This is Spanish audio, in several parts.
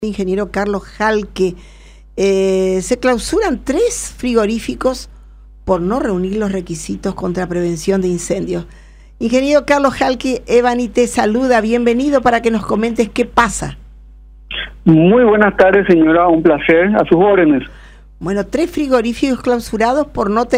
Ingeniero Carlos Jalque, se clausuran 3 frigoríficos por no reunir los requisitos contra prevención de incendios. Ingeniero Carlos Jalque, Evani te saluda, bienvenido para que nos comentes qué pasa. Muy buenas tardes, señora, un placer, a sus órdenes. Bueno, 3 frigoríficos clausurados por no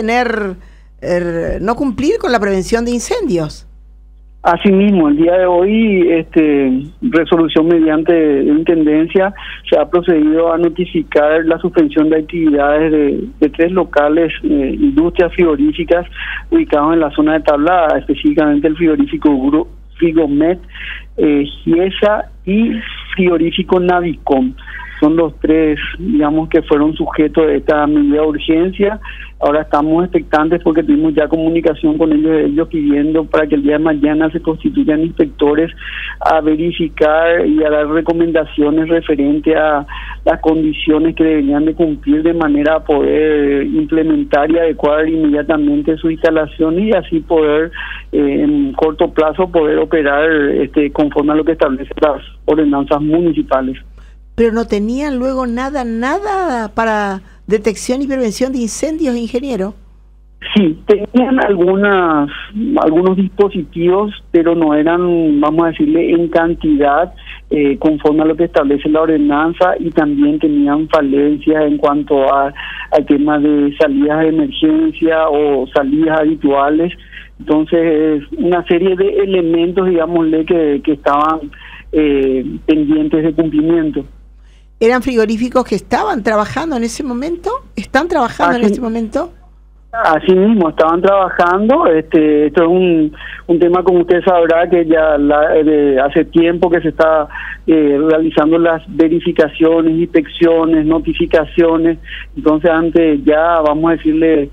no cumplir con la prevención de incendios. Asimismo, el día de hoy, resolución mediante intendencia, se ha procedido a notificar la suspensión de actividades de 3 locales, industrias frigoríficas ubicados en la zona de Tablada, específicamente el frigorífico Frigomet, Giesa y frigorífico Navicom. Son los 3, digamos, que fueron sujetos de esta medida de urgencia. Ahora estamos expectantes porque tuvimos ya comunicación con ellos pidiendo para que el día de mañana se constituyan inspectores a verificar y a dar recomendaciones referente a las condiciones que deberían de cumplir de manera a poder implementar y adecuar inmediatamente su instalación y así poder en corto plazo poder operar conforme a lo que establecen las ordenanzas municipales. Pero no tenían luego nada para detección y prevención de incendios, ingeniero. Sí, tenían algunos dispositivos, pero no eran, vamos a decirle, en cantidad conforme a lo que establece la ordenanza, y también tenían falencias en cuanto al tema de salidas de emergencia o salidas habituales. Entonces, una serie de elementos, digámosle, que estaban pendientes de cumplimiento. ¿Eran frigoríficos que estaban trabajando en ese momento? ¿Están trabajando en este momento? Así mismo, estaban trabajando. Esto es un tema, como usted sabrá, que ya hace tiempo que se está realizando las verificaciones, inspecciones, notificaciones. Entonces, antes ya, vamos a decirle,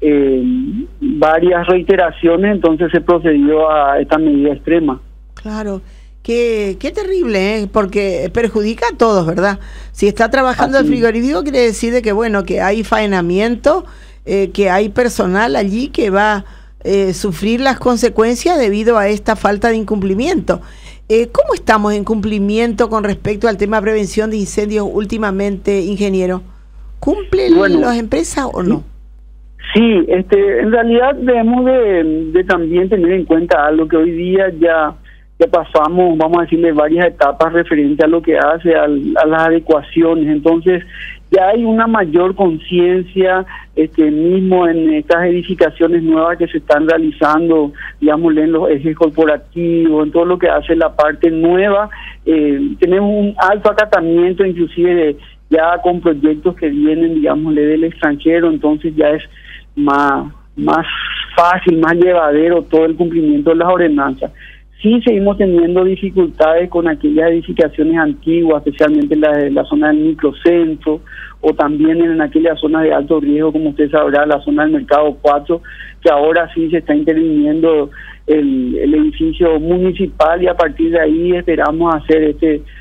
varias reiteraciones, entonces se procedió a esta medida extrema. Claro. Qué terrible, porque perjudica a todos, ¿verdad? Si está trabajando el frigorífico, quiere decir de que, bueno, que hay faenamiento, que hay personal allí que va a sufrir las consecuencias debido a esta falta de incumplimiento. ¿Cómo estamos en cumplimiento con respecto al tema de prevención de incendios últimamente, ingeniero? ¿Cumplen las empresas o no? Sí, en realidad debemos de también tener en cuenta algo que hoy día ya pasamos, vamos a decirle, varias etapas referente a lo que hace a las adecuaciones. Entonces ya hay una mayor conciencia mismo en estas edificaciones nuevas que se están realizando, digamos, en los ejes corporativos, en todo lo que hace la parte nueva. Tenemos un alto acatamiento, inclusive ya con proyectos que vienen, digámosle, del extranjero. Entonces ya es más fácil, más llevadero todo el cumplimiento de las ordenanzas. Sí seguimos teniendo dificultades con aquellas edificaciones antiguas, especialmente la zona del microcentro, o también en aquellas zonas de alto riesgo, como usted sabrá, la zona del Mercado 4, que ahora sí se está interviniendo el edificio municipal, y a partir de ahí esperamos hacer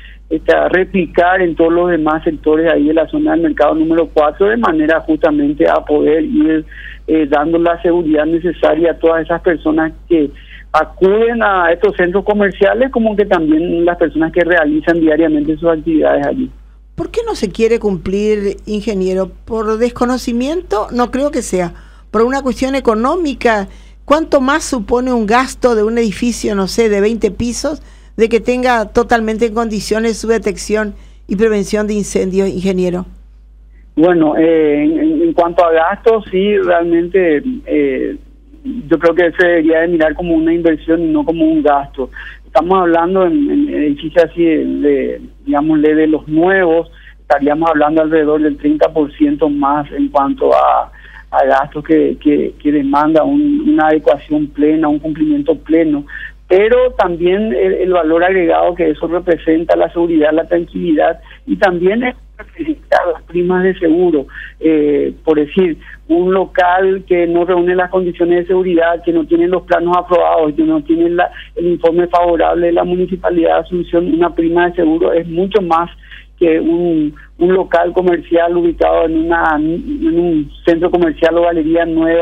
replicar en todos los demás sectores ahí de la zona del Mercado número 4, de manera justamente a poder ir dando la seguridad necesaria a todas esas personas que acuden a estos centros comerciales, como que también las personas que realizan diariamente sus actividades allí. ¿Por qué no se quiere cumplir, ingeniero? ¿Por desconocimiento? No creo que sea. ¿Por una cuestión económica? ¿Cuánto más supone un gasto de un edificio, no sé, de 20 pisos, de que tenga totalmente en condiciones su detección y prevención de incendios, ingeniero? Bueno, en cuanto a gastos, sí, realmente yo creo que se debería de mirar como una inversión y no como un gasto. Estamos hablando en edificios así, digámosle, de los nuevos, estaríamos hablando alrededor del 30% más en cuanto a gastos que demanda una adecuación plena, un cumplimiento pleno, pero también el valor agregado que eso representa, la seguridad, la tranquilidad, y también es las primas de seguro. Por decir, un local que no reúne las condiciones de seguridad, que no tiene los planos aprobados, que no tiene el informe favorable de la Municipalidad de Asunción, una prima de seguro es mucho más que un local comercial ubicado en un centro comercial o galería nueva,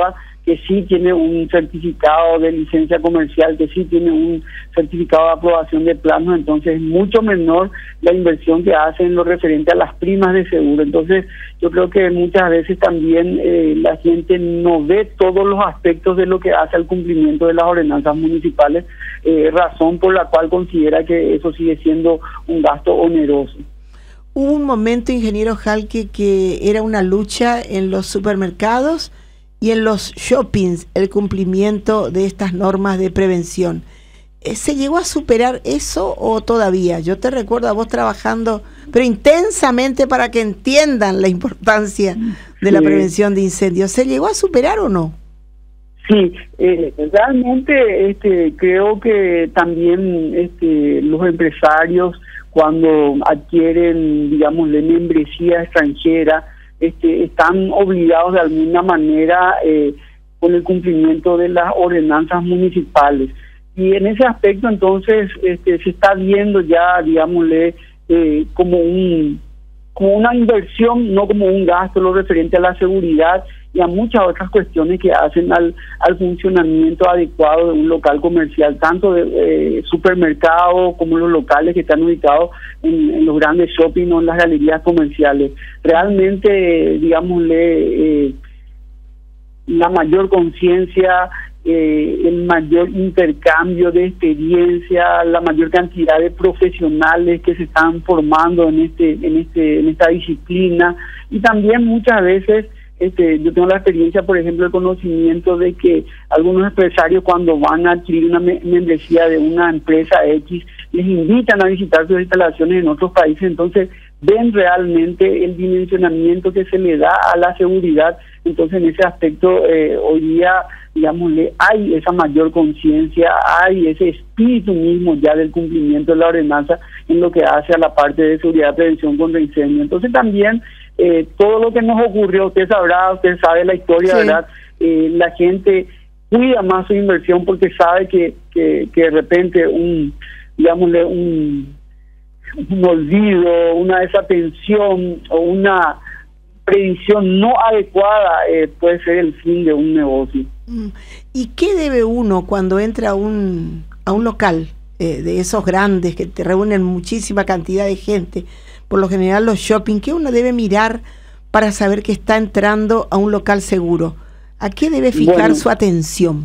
que sí tiene un certificado de licencia comercial, que sí tiene un certificado de aprobación de planos, entonces es mucho menor la inversión que hacen en lo referente a las primas de seguro. Entonces yo creo que muchas veces también la gente no ve todos los aspectos de lo que hace al cumplimiento de las ordenanzas municipales, razón por la cual considera que eso sigue siendo un gasto oneroso. Hubo un momento, ingeniero Jalque, que era una lucha en los supermercados y en los shoppings, el cumplimiento de estas normas de prevención. ¿Se llegó a superar eso o todavía? Yo te recuerdo a vos trabajando, pero intensamente para que entiendan la importancia de la prevención de incendios. ¿Se llegó a superar o no? Sí, realmente creo que también los empresarios, cuando adquieren, digamos, la membresía extranjera, están obligados de alguna manera con el cumplimiento de las ordenanzas municipales. Y en ese aspecto, entonces, se está viendo ya, digámosle, como una inversión, no como un gasto, lo referente a la seguridad y a muchas otras cuestiones que hacen al funcionamiento adecuado de un local comercial, tanto de supermercado como los locales que están ubicados en los grandes shopping o en las galerías comerciales. Realmente, digámosle, la mayor conciencia, el mayor intercambio de experiencia, la mayor cantidad de profesionales que se están formando en esta disciplina, y también muchas veces yo tengo la experiencia, por ejemplo, el conocimiento de que algunos empresarios, cuando van a adquirir una membresía de una empresa X, les invitan a visitar sus instalaciones en otros países, entonces ven realmente el dimensionamiento que se le da a la seguridad. Entonces en ese aspecto hoy día, digámosle, hay esa mayor conciencia, hay ese espíritu mismo ya del cumplimiento de la ordenanza en lo que hace a la parte de seguridad y prevención contra incendio. Entonces también todo lo que nos ocurrió, usted sabe la historia, sí, ¿verdad? La gente cuida más su inversión porque sabe que de repente un olvido, una desatención o una previsión no adecuada puede ser el fin de un negocio. ¿Y qué debe uno cuando entra a un local de esos grandes que te reúnen muchísima cantidad de gente? Por lo general los shopping, ¿qué uno debe mirar para saber que está entrando a un local seguro? ¿A qué debe fijar su atención?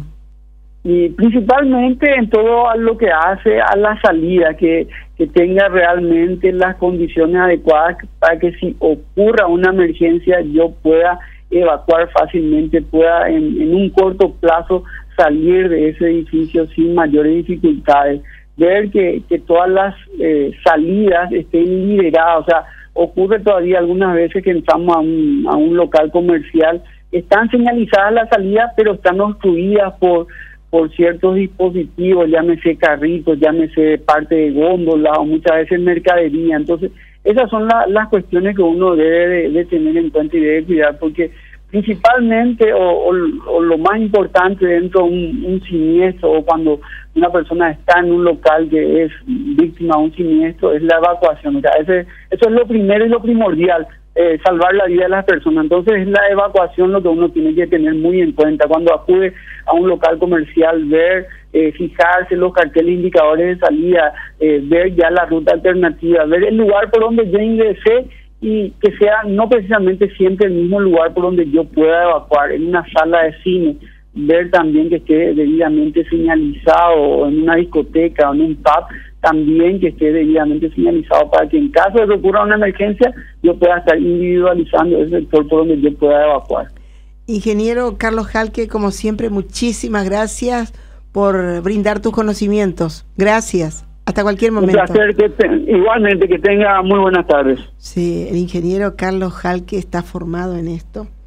Y principalmente en todo lo que hace a la salida, que tenga realmente las condiciones adecuadas para que si ocurra una emergencia yo pueda evacuar fácilmente, pueda en un corto plazo salir de ese edificio sin mayores dificultades. Ver que todas las salidas estén liberadas. O sea, ocurre todavía algunas veces que entramos a un local comercial, están señalizadas las salidas, pero están obstruidas por ciertos dispositivos, llámese carritos, llámese parte de góndola o muchas veces mercadería. Entonces esas son las cuestiones que uno debe de tener en cuenta y debe cuidar, porque principalmente o lo más importante dentro de un siniestro, o cuando una persona está en un local que es víctima de un siniestro, es la evacuación. O sea, eso es lo primero y lo primordial, salvar la vida de las personas. Entonces es la evacuación lo que uno tiene que tener muy en cuenta cuando acude a un local comercial, ver, fijarse los carteles indicadores de salida, ver ya la ruta alternativa, ver el lugar por donde yo ingresé, y que sea no precisamente siempre el mismo lugar por donde yo pueda evacuar. En una sala de cine, ver también que esté debidamente señalizado, o en una discoteca o en un pub, también que esté debidamente señalizado, para que en caso de que ocurra una emergencia yo pueda estar individualizando ese sector por donde yo pueda evacuar. Ingeniero Carlos Jalque, como siempre, muchísimas gracias por brindar tus conocimientos. Gracias. Hasta cualquier momento. Un placer, igualmente, que tenga muy buenas tardes. Sí, el ingeniero Carlos Jalque está formado en esto.